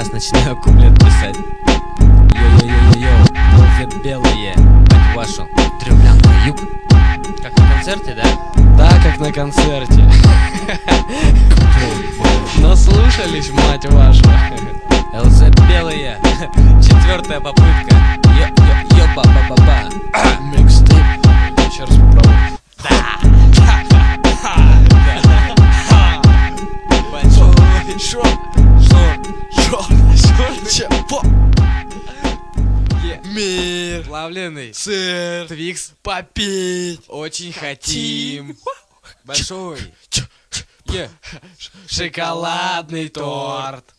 сейчас начинаю куплет писать. Йо-йо-йо-йо, ЛЗ белые, мать вашу, древлянка юг. Как на концерте, да? Да, как на концерте. Наслушались, мать вашу. ЛЗ белые, 4-я попытка. Йо-йо-йо-ба-ба-ба-ба. Микстейп. Еще раз попробуем. Чего? Мир, Плавленый сыр, Твикс попить очень хотим. Большой шоколадный торт.